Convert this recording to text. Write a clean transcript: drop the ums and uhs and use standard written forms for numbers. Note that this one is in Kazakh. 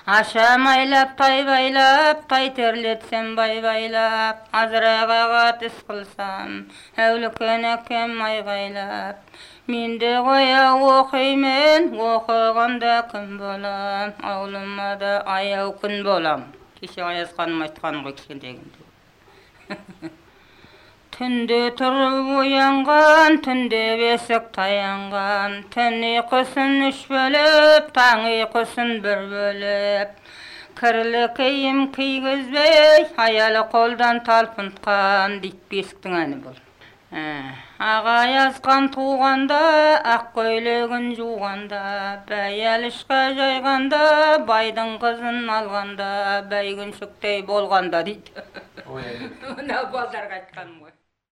Ашамайлап, тайбайлап, тайтерлетсем байбайлап, азырақ ағат іс қылсам, әулікен әкем айғайлап. Мен де қоя оқимын, оқығанда күн болам, аулыма да аяу күн болам. Кеше Аязханым айтқан ғой кішкентегінде. Түнде тұрып оянған, түнде бесік таянған, түн ұйқысын үш бөліп, таң ұйқысын бір бөліп. Кірлі киім кигізбей, аялы қолдан талпынтқан, дейді бесіктің әні бұл. Аға Аязхан туғанда, ақ көйлегін жуғанда, бәйәлішқа жайғанда, байдың қызын алғанда, бәйгіншіктей болғанда дейді. Мына балдарға айтқаным ғой.